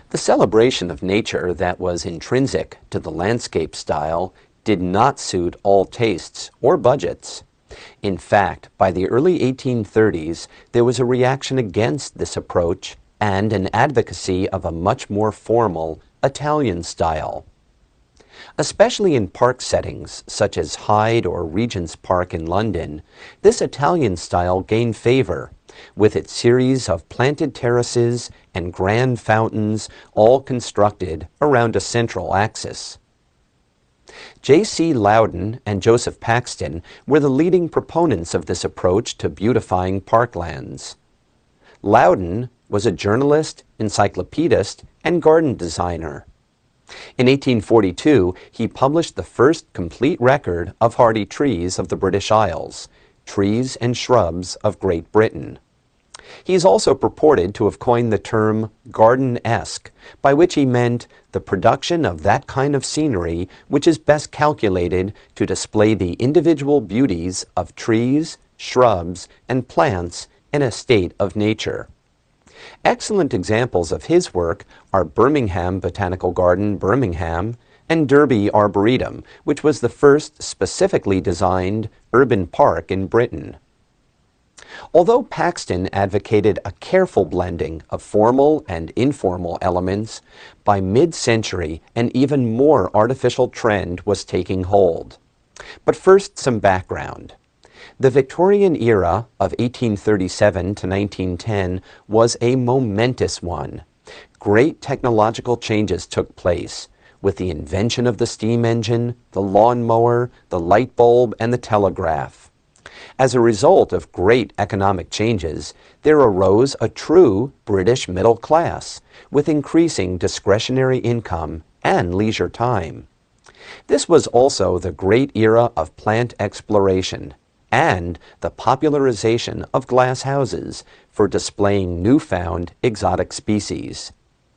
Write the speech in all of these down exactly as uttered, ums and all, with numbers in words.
The celebration of nature that was intrinsic to the landscape style did not suit all tastes or budgets. In fact, by the early eighteen thirties, there was a reaction against this approach and an advocacy of a much more formal Italian style. Especially in park settings, such as Hyde or Regent's Park in London, this Italian style gained favor, with its series of planted terraces and grand fountains all constructed around a central axis. J C Loudon and Joseph Paxton were the leading proponents of this approach to beautifying parklands. Loudon was a journalist, encyclopedist, and garden designer. In eighteen forty-two, he published the first complete record of hardy trees of the British Isles, Trees and Shrubs of Great Britain. He is also purported to have coined the term garden-esque, by which he meant the production of that kind of scenery which is best calculated to display the individual beauties of trees, shrubs, and plants in a state of nature. Excellent examples of his work are Birmingham Botanical Garden, Birmingham, and Derby Arboretum, which was the first specifically designed urban park in Britain. Although Paxton advocated a careful blending of formal and informal elements, by mid-century an even more artificial trend was taking hold. But first, some background. The Victorian era of eighteen thirty-seven to nineteen ten was a momentous one. Great technological changes took place, with the invention of the steam engine, the lawnmower, the light bulb, and the telegraph. As a result of great economic changes, there arose a true British middle class, with increasing discretionary income and leisure time. This was also the great era of plant exploration and the popularization of glass houses for displaying newfound exotic species.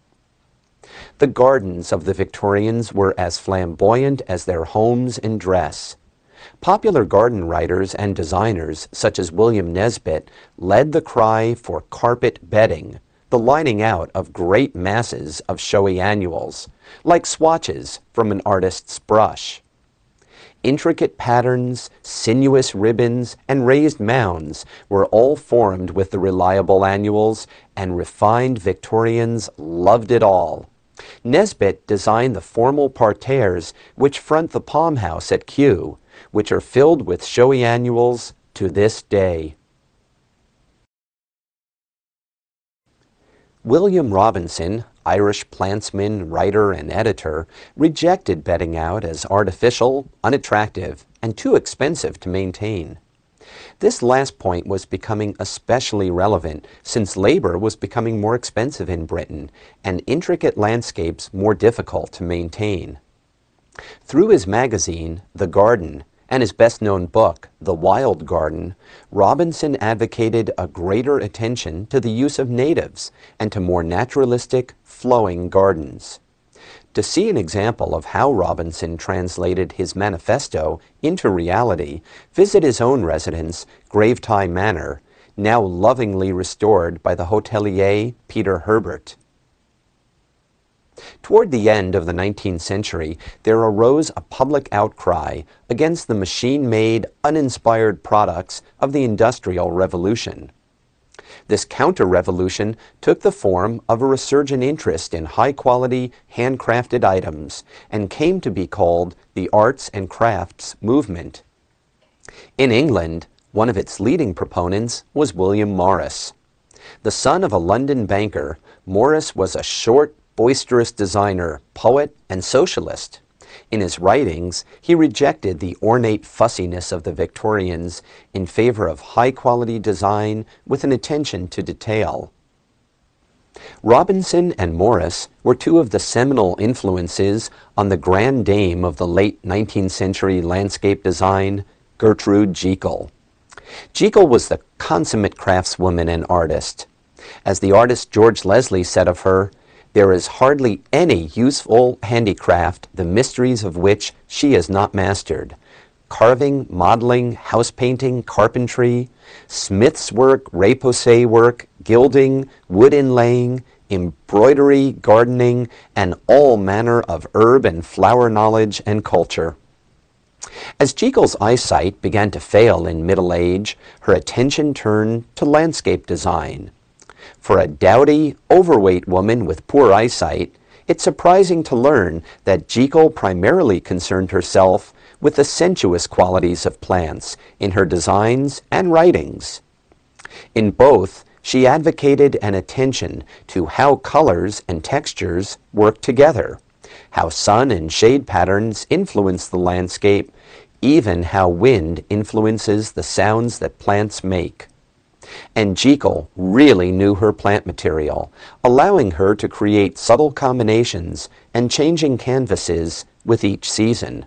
The gardens of the Victorians were as flamboyant as their homes and dress. Popular garden writers and designers such as William Nesbit led the cry for carpet bedding, the lining out of great masses of showy annuals, like swatches from an artist's brush. Intricate patterns, sinuous ribbons, and raised mounds were all formed with the reliable annuals, and refined Victorians loved it all. Nesbit designed the formal parterres which front the Palm House at Kew, which are filled with showy annuals to this day. William Robinson, Irish plantsman, writer, and editor, rejected bedding out as artificial, unattractive, and too expensive to maintain. This last point was becoming especially relevant since labor was becoming more expensive in Britain and intricate landscapes more difficult to maintain. Through his magazine, The Garden, and his best-known book, The Wild Garden, Robinson advocated a greater attention to the use of natives and to more naturalistic, flowing gardens. To see an example of how Robinson translated his manifesto into reality, visit his own residence, Gravetye Manor, now lovingly restored by the hotelier Peter Herbert. Toward the end of the nineteenth century, there arose a public outcry against the machine-made, uninspired products of the Industrial Revolution. This counter-revolution took the form of a resurgent interest in high-quality, handcrafted items and came to be called the Arts and Crafts Movement. In England, one of its leading proponents was William Morris. The son of a London banker, Morris was a short, boisterous designer, poet, and socialist. In his writings, he rejected the ornate fussiness of the Victorians in favor of high-quality design with an attention to detail. Robinson and Morris were two of the seminal influences on the grand dame of the late nineteenth century landscape design, Gertrude Jekyll. Jekyll was the consummate craftswoman and artist. As the artist George Leslie said of her, "There is hardly any useful handicraft the mysteries of which she has not mastered. Carving, modeling, house painting, carpentry, smith's work, repoussé work, gilding, wood inlaying, embroidery, gardening, and all manner of herb and flower knowledge and culture. As Jekyll's eyesight began to fail in middle age, her attention turned to landscape design. For a dowdy, overweight woman with poor eyesight, it's surprising to learn that Jekyll primarily concerned herself with the sensuous qualities of plants in her designs and writings. In both, she advocated an attention to how colors and textures work together, how sun and shade patterns influence the landscape, even how wind influences the sounds that plants make. And Jekyll really knew her plant material, allowing her to create subtle combinations and changing canvases with each season.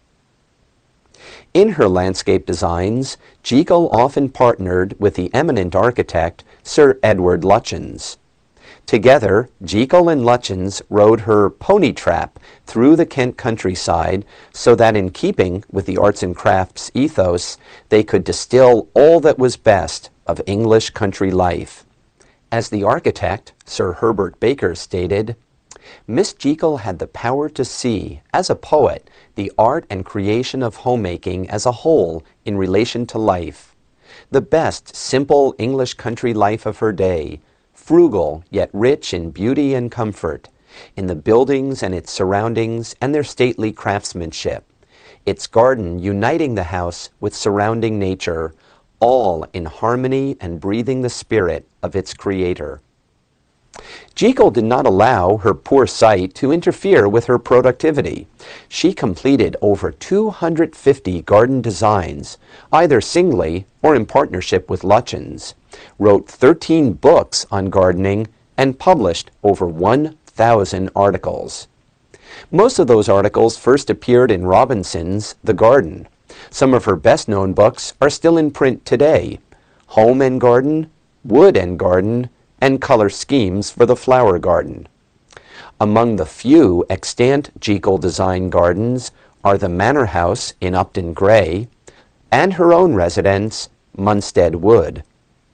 In her landscape designs, Jekyll often partnered with the eminent architect Sir Edward Lutyens. Together, Jekyll and Lutyens rode her pony trap through the Kent countryside so that in keeping with the arts and crafts ethos, they could distill all that was best of English country life. As the architect, Sir Herbert Baker, stated, "Miss Jekyll had the power to see, as a poet, the art and creation of homemaking as a whole in relation to life. The best, simple English country life of her day, frugal yet rich in beauty and comfort, in the buildings and its surroundings and their stately craftsmanship, its garden uniting the house with surrounding nature, all in harmony and breathing the spirit of its creator." Jekyll did not allow her poor sight to interfere with her productivity. She completed over two hundred fifty garden designs, either singly or in partnership with Lutyens, wrote thirteen books on gardening, and published over one thousand articles. Most of those articles first appeared in Robinson's The Garden. Some of her best-known books are still in print today: Home and Garden, Wood and Garden, and Color Schemes for the Flower Garden. Among the few extant Jekyll design gardens are the Manor House in Upton Gray and her own residence, Munstead Wood.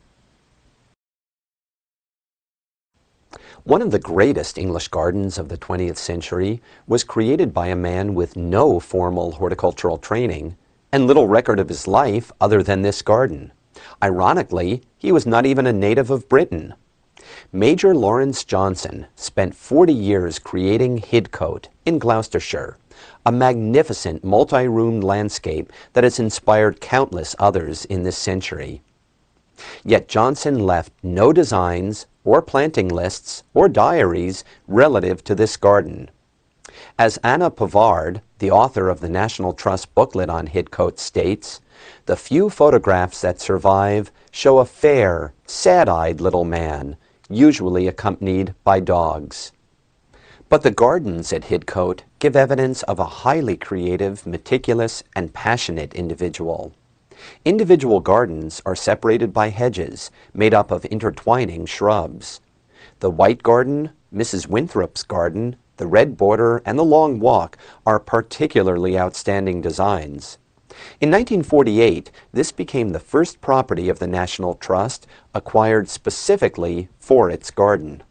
One of the greatest English gardens of the twentieth century was created by a man with no formal horticultural training and little record of his life other than this garden. Ironically, he was not even a native of Britain. Major Lawrence Johnson spent forty years creating Hidcote in Gloucestershire, a magnificent multi-roomed landscape that has inspired countless others in this century. Yet Johnson left no designs or planting lists or diaries relative to this garden. As Anna Pavard, the author of the National Trust booklet on Hidcote, states, "The few photographs that survive show a fair, sad-eyed little man, usually accompanied by dogs." But the gardens at Hidcote give evidence of a highly creative, meticulous, and passionate individual. Individual gardens are separated by hedges made up of intertwining shrubs. The White Garden, Missus Winthrop's Garden, the Red Border, and the Long Walk are particularly outstanding designs. In nineteen forty-eight, this became the first property of the National Trust acquired specifically for its garden.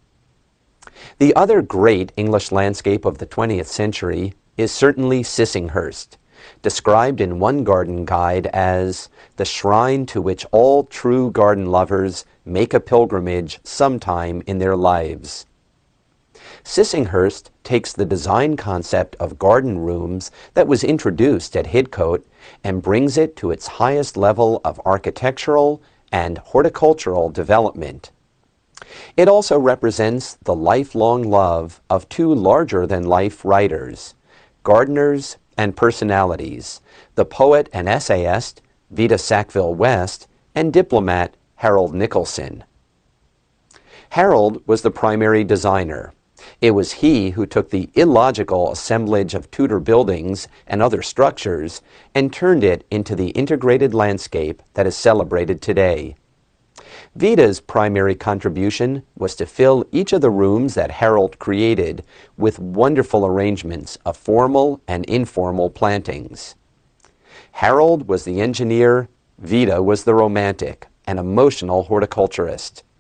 The other great English landscape of the twentieth century is certainly Sissinghurst, described in one garden guide as the shrine to which all true garden lovers make a pilgrimage sometime in their lives. Sissinghurst takes the design concept of garden rooms that was introduced at Hidcote and brings it to its highest level of architectural and horticultural development. It also represents the lifelong love of two larger-than-life writers, gardeners and personalities, the poet and essayist Vida Sackville-West and diplomat Harold Nicolson. Harold was the primary designer. It was he who took the illogical assemblage of Tudor buildings and other structures and turned it into the integrated landscape that is celebrated today. Vida's primary contribution was to fill each of the rooms that Harold created with wonderful arrangements of formal and informal plantings. Harold was the engineer, Vida was the romantic and emotional horticulturist.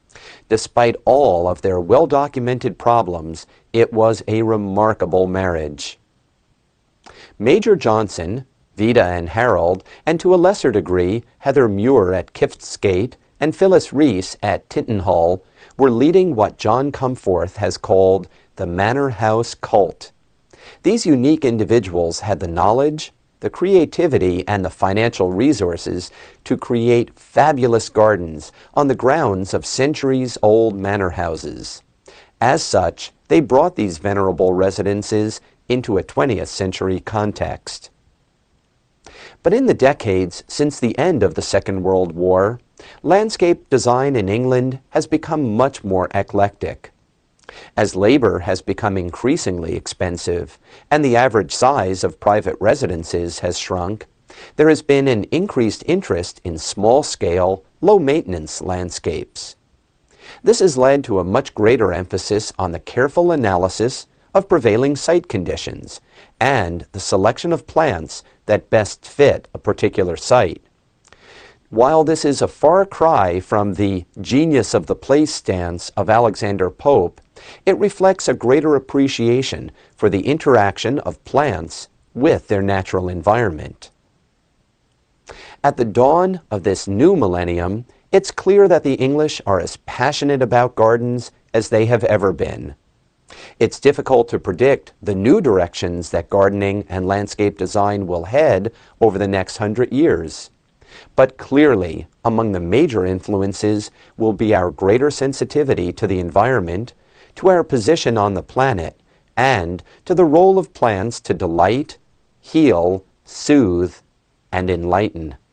Despite all of their well-documented problems, it was a remarkable marriage. Major Johnson, Vida and Harold, and to a lesser degree, Heather Muir at Kiftsgate and Phyllis Reese at Tintenhull, were leading what John Comforth has called the Manor House cult. These unique individuals had the knowledge, the creativity, and the financial resources to create fabulous gardens on the grounds of centuries-old manor houses. As such, they brought these venerable residences into a twentieth century context. But in the decades since the end of the Second World War, landscape design in England has become much more eclectic. As labor has become increasingly expensive and the average size of private residences has shrunk, there has been an increased interest in small-scale, low-maintenance landscapes. This has led to a much greater emphasis on the careful analysis of prevailing site conditions and the selection of plants that best fit a particular site. While this is a far cry from the genius of the place stance of Alexander Pope, it reflects a greater appreciation for the interaction of plants with their natural environment. At the dawn of this new millennium, it's clear that the English are as passionate about gardens as they have ever been. It's difficult to predict the new directions that gardening and landscape design will head over the next hundred years. But clearly, among the major influences will be our greater sensitivity to the environment, to our position on the planet, and to the role of plants to delight, heal, soothe, and enlighten.